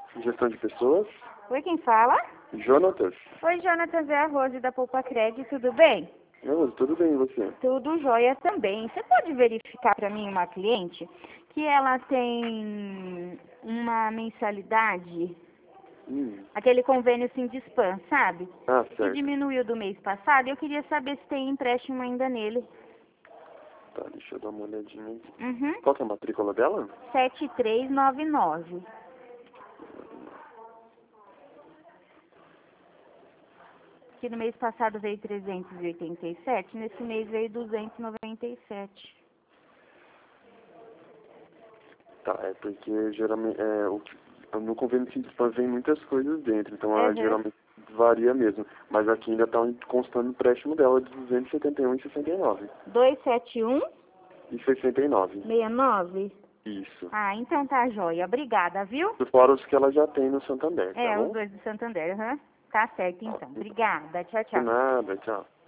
Gestão de pessoas. Oi, quem fala? Jonatas. Oi, Jonatas, é a Rose da Poupa Crédito, tudo bem? Não, tudo bem, e você? Tudo jóia também. Você pode verificar para mim uma cliente que ela tem uma mensalidade, aquele convênio Sindispan, sabe? Ah, Que certo. diminuiu do mês passado e eu queria saber se tem empréstimo ainda nele. Tá, deixa eu dar uma olhadinha aqui. Uhum. Qual que é a matrícula dela? 7399. Que no mês passado veio 387, nesse mês veio 297. Tá, é porque geralmente no convênio Sindispan vem muitas coisas dentro, então ela Uhum. geralmente varia mesmo. Mas aqui ainda tá constando o empréstimo dela de 271,69. 271 E 69. 69. Isso. Ah, então tá jóia. Obrigada, viu? Fora os que ela já tem no Santander, tá É, os bom? dois do Santander, aham. Tá certo, então. Obrigada. Tchau, De tchau. nada, tchau.